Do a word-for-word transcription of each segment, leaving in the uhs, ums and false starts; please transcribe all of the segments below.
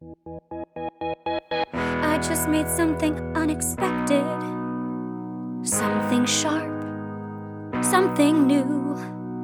I just made something unexpected, something sharp, something new.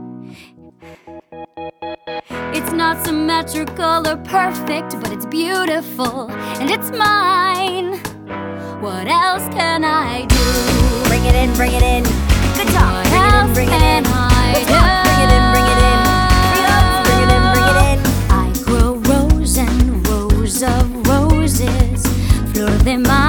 It's not symmetrical or perfect, but it's beautiful and it's mine. What else can I do? Bring it in, bring it in. Good talk. What Bring it in, else bring it can in. I Let's do? go. Bring it in, bring it in. Bring it in, bring it in. I grow rows and rows of roses, fleur de maille.